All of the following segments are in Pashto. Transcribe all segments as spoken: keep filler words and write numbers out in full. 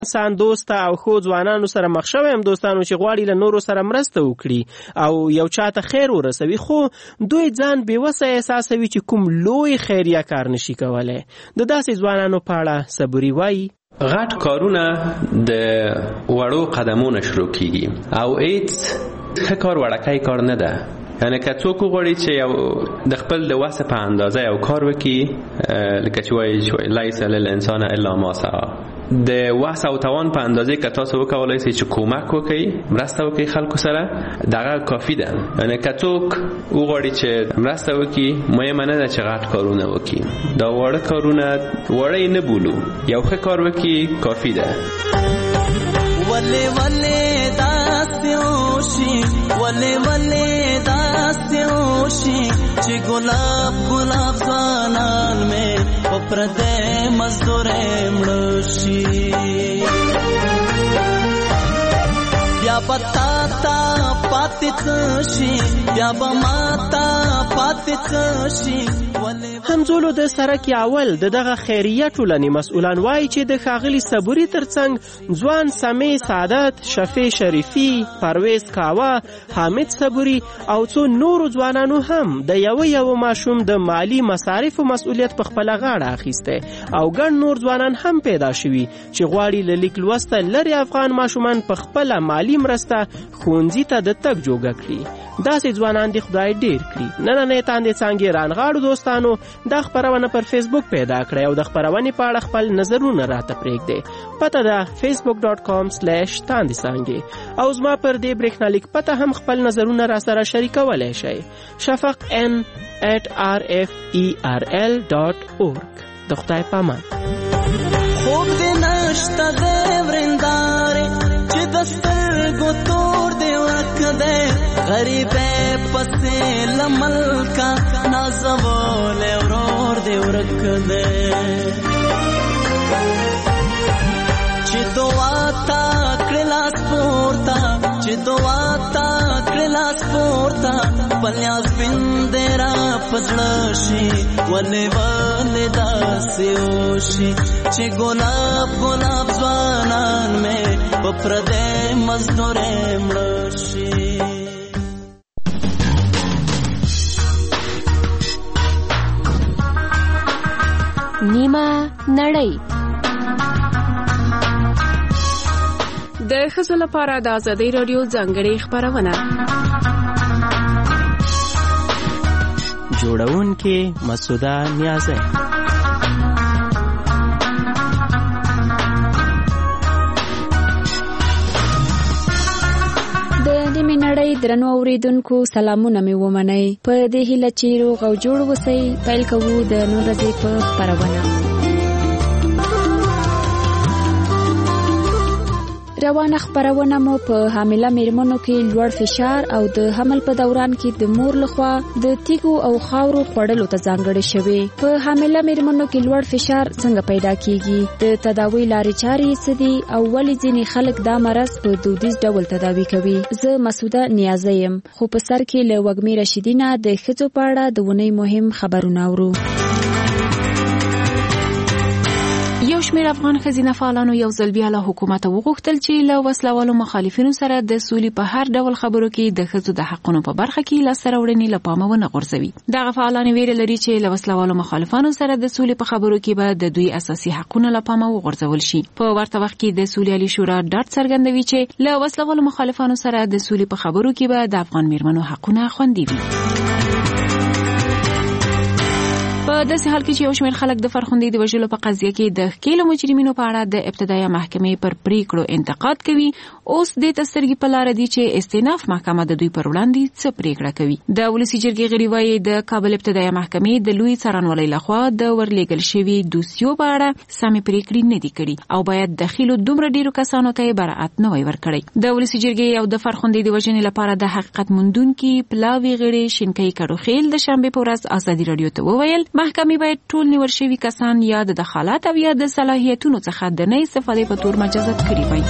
انسان دوسته او خو ځوانانو سره مخ شوی هم دوستانو چې غواړي له نورو سره مرسته وکړي او یو چاته خیر ورسوي، خو دوی ځان بېوسه احساسوي چې کوم لوی خیریه کار نشي کولی. د داسې ځوانانو په اړه صبوري وایي غټ کارونه د وړو قدمونه شروع کیږي او هیڅ ښه کار وړکی کار نه ده. یعنی که څوک وغواړي چې یو د خپل د وسه په اندازه یو کار وکړي، لکه چې وایي لیس للانسان الا ما سعی، د وسه او توان په اندازه که تاسو وکولای شئ چې کومک وکړئ، مرسته وکړئ خلکو سره، دغه کافی ده. یعنی که څوک وغواړي چې مرسته وکړي، مهمه نه ده چې غټ کارونه وکړي، دا وړه کارونه وړه نه بولو، یو ښه کار وکړي کافی ده. وله وله داستوشي وله وله داستوشي چې ګلاب ګلاب ځانان مې په پردې مزدورې مړشي بیا پتا تا پاتې شي بیا به ماتا پاتې شي. همزولو د سرک اول د دغه خیریه ټولنې مسؤلان وایي چې د ښاغلي صبوري ترڅنګ ځوان سمې سعادت، شفیع شریفي، پرویز کاوه، حامد صبوري او څو نورو ځوانانو هم د یو یو ماشوم د مالی مصارفو مسؤلیت په خپله غاړه اخیسته او ګڼ نور ځوانان هم پیدا شوي چې غواړي له لیک لوسته لرې افغان ماشومان په خپله مالی مرسته ښوونځي ته د تګ جوګه کړي. داسې ځوانان دې خدای ډېر کړي. نننۍ تاندې څانګې رانغاړو دوستانو دا خپرونه پر فیسبوک پیدا کړئ او د خپرونې په اړه خپل نظرونه راته پرېږدئ. پته ده فیسبوک ډاټ کام سلیش تاندې څانګې او زما پر دې برېښنالیک پته هم خپل نظرونه را سره شریکولی شئ. شفق ان ایٹ آر ایف ای آر ال ډاټ اورګ. د خدای په امان. خوب دې نشته د ورندارې چې د سترګو تور دې ورک دی غریبې پسې له ملکه نازولی ورور دې ورک دی چې دعا تا کړې لاس پورته چې دعا تا کړې لاس پورته پلیاس بندې را پزړه شي ولې ولې داسې وشي چې ګلاب ګلاب ځوانان مې په پردې مزدورې مړه شي. نیمه نړۍ د ښځو لپاره د ازادۍ راډیو ځانګړې خپرونه جوړونکې مسعوده نیازی. نیمه نړۍ درنو اوریدونکو سلامونه مې ومنئ. په دې هیله چې روغ او جوړ اوسئ، پیل کوو د نن ورځې په خپرونه. روانه خپرونه مو په حامله میرمنو کې لوړ فشار او د حمل په دوران کې د مور لخوا د تیږو او خاورو خوړلو ته ځانګړې شوی. په حامله میرمنو کې لوړ فشار څنګه پیدا کیږي، د تداوی لارې چارې څه دي او ولې ځینې خلک دا مرض په دودیز ډول تداوی کوي. زه مسعوده نیازی یم، خو په سر کې له وږمې رشیدینه د ښځو په اړه د ونې مهم خبرونه اورو. یو شمېر افغان ښځینه فعالانو یو ځل بیا له حکومته وغوښتل چې له وسلوالو مخالفینو سره د سولې په هر ډول خبرو کې د ښځو د حقونو په برخه کې لاسته راوړنې له پامه ونه غورځوي. دغه فعالان ویره لري چې له وسلوالو مخالفانو سره د سولې په خبرو کې به د دوی اساسي حقونه له پامه وغورځول شي. په ورته وخت کې د سولې عالي شورا ډاډ څرګندوي چې له وسلوالو مخالفانو سره د سولې په خبرو کې به د افغان میرمنو حقونه خوندي وي. په داسې حال کې چې یو شمېر خلک د فرخندې د وژلو په قضیه کې د ښکېلو مجرمینو په اړه د ابتدایه محکمې پر پریکړو انتقاد کوي، اوس دې ته سترګې په لاره دي چې استیناف محکمه د دوی پر وړاندې څه پریکړه کوي. د ولسي جرګې غړي وایي د کابل ابتدایه محکمې د لوی څارنوالۍ لخوا د ورلېږل شوي دوسیو په اړه سمې پریکړې نه دي کړي او باید دخیلو دومره ډیرو کسانو ته براءت نه وای ورکړی. د ولسي جرګې او د فرخندې د وژنې لپاره د حقیقت موندونکي پلاوي غړي شینکۍ کډوخیل د شنبې په ورځ ازادي راډیو ته وویل محکمې باید ټول نیول شوي کسان یا د دخالت او یا د صلاحیتونو څخه د نه استفادې په تور مجازات کړي وای.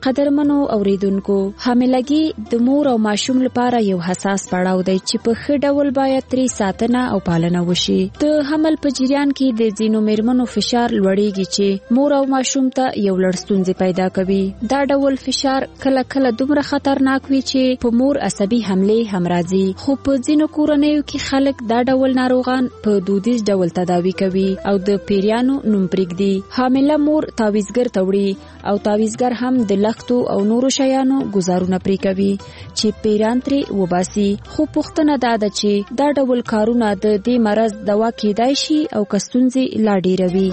قدرمنو اوریدونکو، حاملګي د مور او ماشوم لپاره یو حساس پړاو دی چې په ښه ډول باید ترې ساتنه او پالنه وشي. د حمل په جریان کې د ځینو میرمنو فشار لوړیږي چې مور او ماشوم ته یو لړ ستونزې پیدا کوي. دا ډول فشار کله کله دومره خطرناک وي چې په مور عصبي حملې هم راځي. خو په ځینو کورنیو کې خلک دا ډول ناروغان په دودیز ډول تداوي کوي او د پیریانو نوم پرېږدي. حامله مور تعویزګر ته وړي او تعویزګر هم د لختو او نورو شیانو گزارونه پرې کوي چې پیران ترې وباسي. خو پوښتنه دا ده چې دا ډول کارونه د دې مرض دوا کېدای شي او که ستونزې لا ډېروي.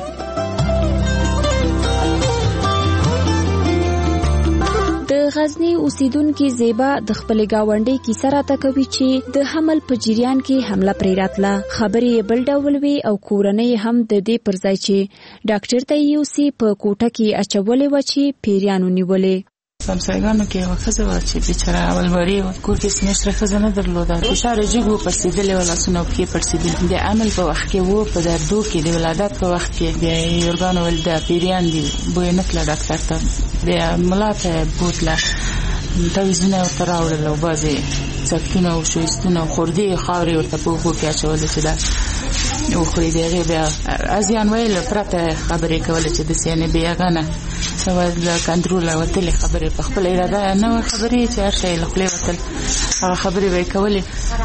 د غزنی اوسیدونکو زیبا د خپل گاونډي کیسه راته کوي چې د حمل په جریان کې حمله پرې راتله. خبرې بل ډول وي او کورنۍ هم د دې پر ځای چې ډاکټر ته یوسي په کوټه کې اچولې و چې پیریانو نیولې. سمسایګانو کې یو ښځه وه چې بیچاره اولباري وه، کور کې سمیشته ښځه نه درلوده، فشار یې جګ و، پړسېدلې وه، لاسونه او پښې پړسېدلې. د حمل په وخت کې و، په دردو کې د ولادت په وخت کې بیا یې ورګانو ویل دا پیریان دي، بوی نه تله ډاکټر ته. بیا ملا ته بوتله، تعویضونه یې ورته راوړل او بعضې څټکونه او شویستونه او خوردې خاورې ورته په اوښو کې اچولې چې دا وخوري. د هغې بیا ازیان ویل پرته خبرې کولې چې داسې یعنې بې هغه نه له کنټروله وتلې خبرې، په خپله اراده نه وه خبرې چې هر شی له خولې وتل، هغه خبرې به یې کولې.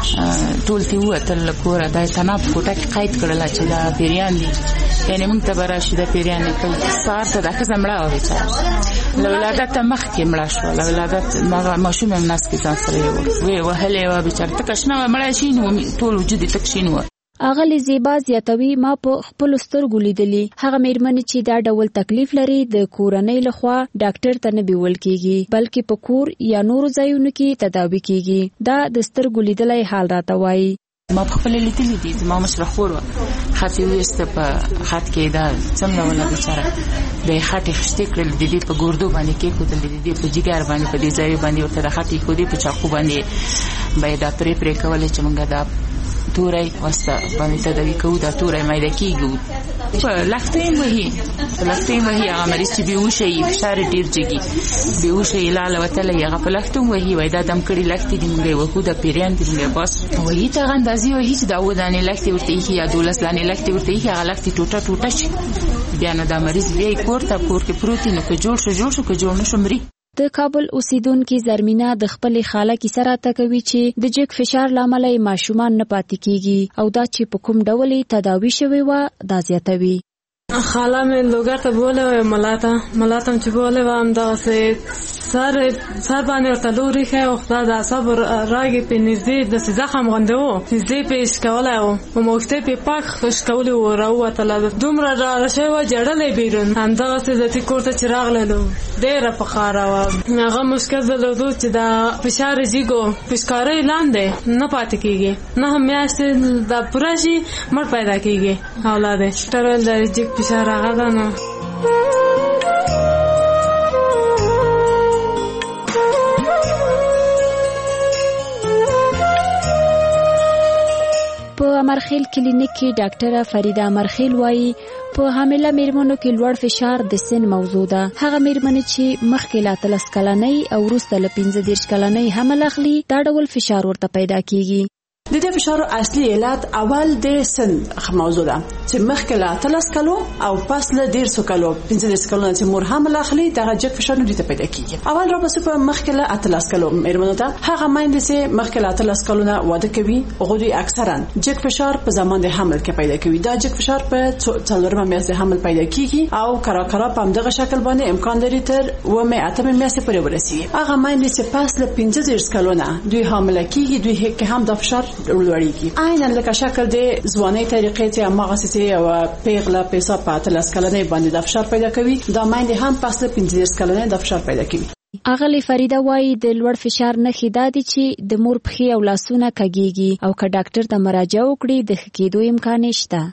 ټول ترې ووتل له کوره، دا یې تناب په کوټه کې قید کړله چې دا پیریان دي، یعنې موږ ته به راشي دا پیریان دي. سهار ته دا ښځه مړه وه بیچاره، له ولادته مخکې مړه شوه. له ولادت هغه ماشوم هم نس کې ځان سره یې ویې وهلې وه بیچاره، تکه شنه وه، مړه شین وه، ټول وجود یې تک شین وه. اغلی زیبا زیاتوي ما په خپل سترګو لیدلی هغه میرمنې چې دا ډول تکلیف لري د کورنۍ لخوا ډاکټر ته نه بیول کیږي بلکې په کور یا نورو ځایونو کې تداوي کیږي. دا د سترګو لیدلای حال راته وایي. ما په خپل لیدلی دي، زما مشره خور وه، خط یې ویسته په خط کې دا څنګه وله بیچاره بیا یې خط یې خشتې کړل، د دې په ګردو باندې کېښودل، د دې په جګر باندې په دې ځای باندې ورته د خط ایښودې، په چاقو باندې به یې دا پرې پرې کولې چې موږ دا توری واسطه باندې تداوي کوو. دا توری میده کېږو، په لښته یې وهي، په لښته یې وهي. هغه مریض چې بېهوشه یي، فشار یې ډېر جګي، بېهوشه یې لاله وتلی، هغه په لښته هم وهي. وایي دا دم کړي لښتې دي، موږ یې وهو، دا پیریان دي، موږ یې باسو. وایي ته هغه اندازې وهي چې دا اووه دانې لښتې ورته ایښي یا دولس دانې لښتې ورته ایښي، هغه لښتې ټوټه ټوټه شي. بیا نو دا مریض بیا یې کور ته، کور کې پروت وي، نو که جوړ شو جوړ شو، که جوړ نه شو مري. د کابل اوسیدونکو زرمینه د خپلې خاله کیسه راته کوي چې د جګ فشار له امله ماشومان نه پاتې کیږي او دا چې په کوم ډول تداوي شوی و دا زیاتوي. خاله مې لوګر ته بوله و، ملاته ملاته چې بوله و هم دغسې سر سر باندې ورته لوري ښه او خدای د اعصاب راګې پې نږدې داسې زخم غوندې و، نږدې پې اشکولی و، په موښتې پې پاک اشکولي و، راووتله، دومره ډاره شوې وه، جړلی بیرون. همدغسې ذاتي کور ته چې راغللو ډېره فخاره وه. هغه مشکل درلودو چې دا فشار یې جګ و، پشکارۍ لاندې نه پاتې کېږي، نهه میاشتې دا پوره شي مړ پیدا کېږي اولاد یې. ډاکټر ویل دا جګ فشار هغه ده نو. په امرخیل کلینیک کې ډاکټره فریده امرخیل وایي په حامله میرمنو کې لوړ فشار د سن موضوع ده. هغه میرمنې چې مخکې لا اتلس کلنۍ او وروسته له پنځه دېرش کلنۍ حمل اخلي دا ډول فشار ورته پیدا کیږي. د دې فشار اصلي علت اول د سن موضوع ده چې مخکې له اتلس کلو او پس له دېرش کلو پنځه دېرش کلو چې مور حمل اخلي دغه جګ فشار نه دی پیدا کیږي. اول را پسې په مخکې له اتلس کلو میرمنو ته هغه مایندې چې مخکې له اتلس کلو نه واده کوي هغه دوی اکثرا جګ فشار په زمان د حمل کې پیدا کوي. دا جګ فشار په څلورمه میاشت د حمل پیدا کیږي او کرا کرا په همدغه شکل باندې امکان لري تر اوومه اتمه میاشت پورې ورسیږي. هغه مایندې چې پس له پنځه دېرش کلو نه دوی حامل کیږي دوی کې هم د فشار لوړیږي. عین لکه شکل د ځوانۍ طریقې ته هغه څه او پیغله پیسا په اتلس کلنۍ باندې د فشار پیدا کوي دا مایندې هم پس له پنځه دېرش کلنۍ د فشار پیدا کوي. اغلی فریده وایي د لوړ فشار نښې دا دي چې د مور پښې او لاسونه کږیږي او که ډاکټر ته مراجعه وکړي د ښه کېدو امکان شته.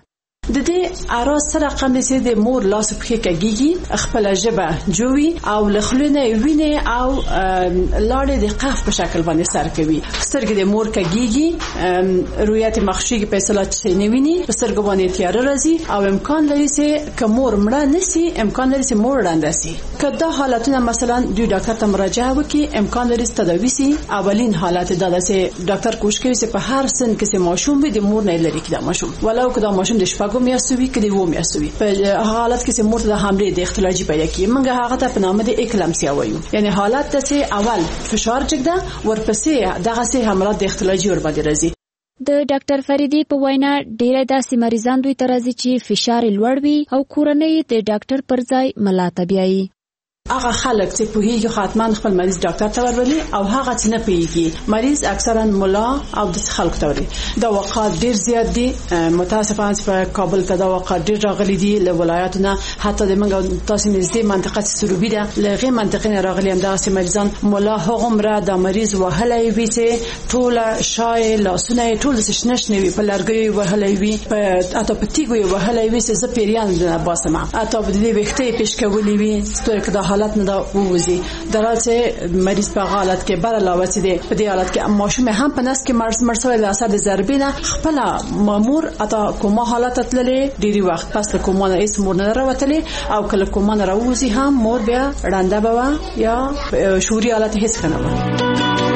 د دې اراس سره رقم دي د مور لاس په کېږي خپل ژبه جوړي او لخلونه ویني او لاړې د قف په شکل باندې سر کوي. سترګې د مور کېږي رویت مخشي په اصطلاح چې نه ویني سترګې باندې تیار راځي او امکان لري چې کومور مړه نسی امکان لري چې مور وړاندې سي. کله حالتونه مثلا د ډاکټر ته مراجعه وکړي امکان لري تداوی سي. اولین حالت دا ده چې ډاکټر کوشش کوي چې په هر سن کې چې ماشوم وي د مور نه لري کې دا ماشوم ولو که دا ماشوم د شپږو میاشتو وي کې د وو میاشتو وي په حالت کې چې مور ته د حمله د اختلاجي پیدا کیږي موږ هغه ته په نامه د اکلامسیا وایو. یعنی حالت ته چې اول فشار جګده ورپسې دغه سه حمله د اختلاجي ور باندې راځي. د ډاکټر فریدي په وینا ډیره داسې مریضان دوی ترازي چې فشار لوړ وي او کورنۍ د ډاکټر پر ځای ملاته بیایي. هغه خلک چې په هیڅ خاتمان خپل مریض ډاکټر ته ورولي او هغه چې نه پیږي مریض اکثرا مولا او د خلک ته وري. دا وقات ډیر زیات دي متاسفانه په کابل کې دا وقات ډیر راغلي دي له ولایتونو حتی د منګو تاسو نږدې منطقه سروبي ده لغه منطقه نه راغلي هم دا سي مریضان مولا هغه مره د مریض وهلای وي چې ټوله شای لاسونه ټول د شنش نه وي په لارګي وهلای وي په اته پتیګو وهلای وي چې زپیریان د باسمه اته د دې وخته پیش کولې وي ستوک د حالت نه دا ووزي دراته مریض په حالت کې بر علاوه چې دی په دې حالت کې ماشوم هم په نس کې مرز مرسوي د اثر د ضربې نه خپل مامور اته کومه حالت تللې ډيري وخت پس له کومه نه اسمور نه راوتلې او کله کومه نه راوځي هم مور بیا رانده بوا یا شوري حالت هیڅ کنه.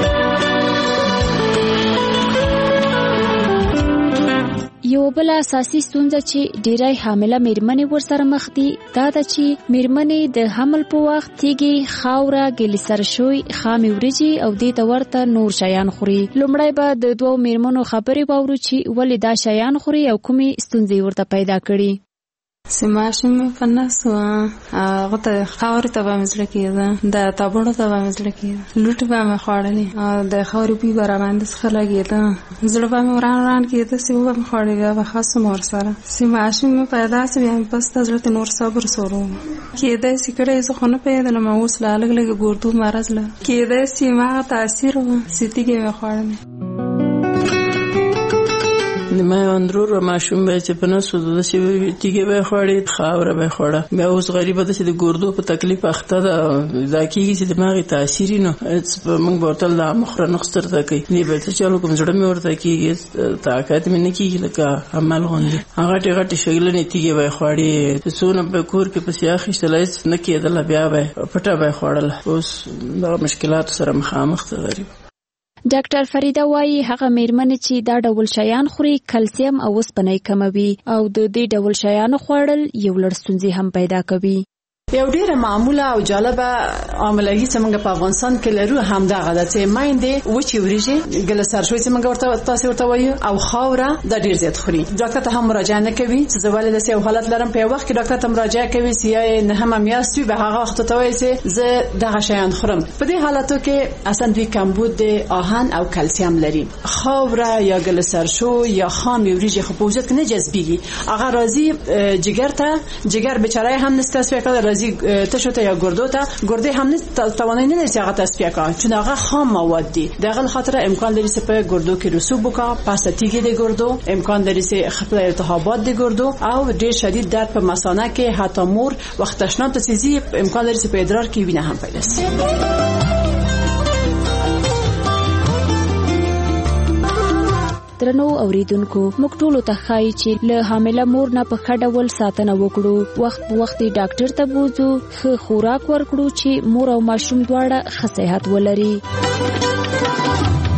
یو بل اساسي ستونزه چې ډیری حامله میرمنې ورسره مخ دي دا ده چې میرمنې د حمل په وخت تیږي خاوره ګلیسرشوي خامي وريجي او دې ته ورته نور شیان خوري. لومړی به د دوو میرمنو خبرې واورو چې ولې دا شیان خوري او کومې ستونزې ورته پیدا کړي. سماشم په نسو هغه ته خاور ته به مزل کېده د تابړو ته به مزل کېده لوټ به مې خوړلې او د خاورې په بار باندې څخه لګېده زړه به مې وران وران کېده چې به مې خوړلې به خاص مور سره سماشم پیدا سي بیا پس تاسو ته نور صبر سورو کېده چې کړه زه خو نه پیدل ما اوس لا لګ لګ ګورتو مرز له کېده چې ما تاثیر و ستیګې مې خوړلې ما اندرور ماشوم به چې په نسو د چې تیګه به خوړې خاوره به خوړه بیا اوس غریبه ده چې د ګردو په تکلیف اخته ده دا کیږي چې دماغي تاثیر نه موږ ورتل د مخره نخستر ته کوي نه به چې چلو کوم زړه مې ورته کیږي طاقت مې نه کیږي لکه عمل غوندي هغه ټغټ شګلنې تیګه به خوړې سونه په کور کې په سیاخ شتلایس نه کېدل بیا به پټه به خوړل اوس دا مشکلات سره مخامخ ته غریب. ډاکټر فریده وايي هغه میرمنې چې دا ډول شیان خوري کلسیم او اوسپنه کموي او د دې ډول شیانو خوړل یو لړ ستونزې هم پیدا کوي. یو ډیره معموله او جالبه عملګي چې موږ په افغانستان کې لرو هم دا غدا چې مایندې وچی وريجي ګلسر شوي چې موږ ورته تاسو ورته وایو او خاوره د ډیر زیات خوري. ډاکټر ته هم مراجعه نه کوي چې زوال د سیو حالت لرم په وخت کې ډاکټر ته مراجعه کوي چې نه هم میاستوي به هغه وخت ته وایي چې زه دغه شیان خورم. په دې حالاتو کې اصلا دوی کمبود د آهن او کلسیم لري. خاوره یا ګلسر شو یا خام وريجي خو په وجود کې نه جذبيږي هغه راځي جګر ته جګر بیچاره هم نسته سپیکل راځي تشو ته یا ګردو ته ګردې هم نه توانای نه لري هغه تصفیه کړي چې هغه خام مواد دي دغه خاطر امکان لري چې په ګردو کې رسوب وکا پس تیګي د ګردو امکان لري چې خپل التهابات د ګردو او ډېر شدید درد په مثانه کې حتی مور وخت تشناب ته سيزي امکان لري چې په ادرار کې وینه هم پیدا شي. درنو اوریدونکو موږ ټول ته خای چې له حامله مور نه په خډول ساتنه وکړو وخت په وخت ډاکټر ته بوزو خو خوراک ورکړو چې مور او ماشوم دواړه ښه صحت ولري.